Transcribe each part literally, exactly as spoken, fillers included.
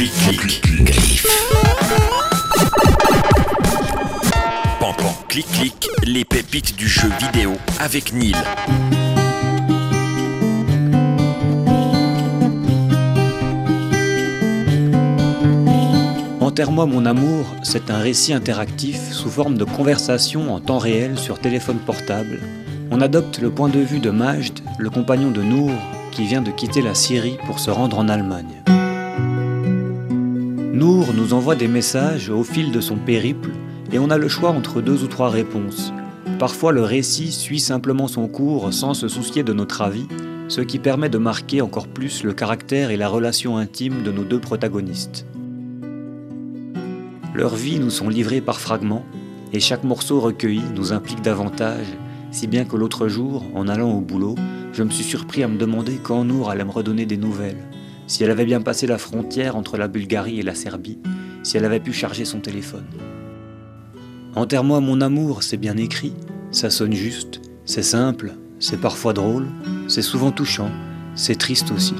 clic, clic, griffe. Pan, pan, clic, clic, les pépites du jeu vidéo avec Neil. Enterre-moi mon amour, c'est un récit interactif sous forme de conversation en temps réel sur téléphone portable. On adopte le point de vue de Majd, le compagnon de Nour, qui vient de quitter la Syrie pour se rendre en Allemagne. Nour nous envoie des messages au fil de son périple et on a le choix entre deux ou trois réponses. Parfois le récit suit simplement son cours sans se soucier de notre avis, ce qui permet de marquer encore plus le caractère et la relation intime de nos deux protagonistes. Leurs vies nous sont livrées par fragments, et chaque morceau recueilli nous implique davantage, si bien que l'autre jour, en allant au boulot, je me suis surpris à me demander quand Nour allait me redonner des nouvelles, si elle avait bien passé la frontière entre la Bulgarie et la Serbie, si elle avait pu charger son téléphone. Enterre-moi mon amour, c'est bien écrit, ça sonne juste, c'est simple, c'est parfois drôle, c'est souvent touchant, c'est triste aussi.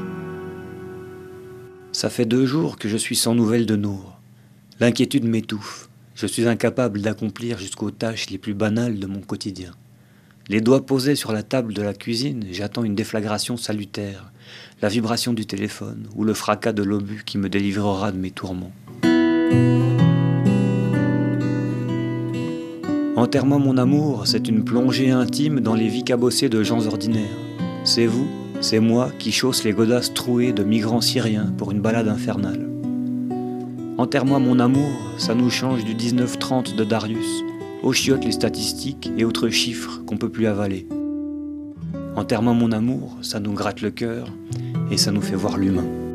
Ça fait deux jours que je suis sans nouvelles de Nour. L'inquiétude m'étouffe. Je suis incapable d'accomplir jusqu'aux tâches les plus banales de mon quotidien. Les doigts posés sur la table de la cuisine, j'attends une déflagration salutaire, la vibration du téléphone ou le fracas de l'obus qui me délivrera de mes tourments. Enterre-moi mon amour, c'est une plongée intime dans les vies cabossées de gens ordinaires. C'est vous, c'est moi qui chausse les godasses trouées de migrants syriens pour une balade infernale. Enterre-moi mon amour, ça nous change du dix-neuf trente de Darius, aux chiottes les statistiques et autres chiffres qu'on peut plus avaler. Enterre-moi mon amour, ça nous gratte le cœur et ça nous fait voir l'humain.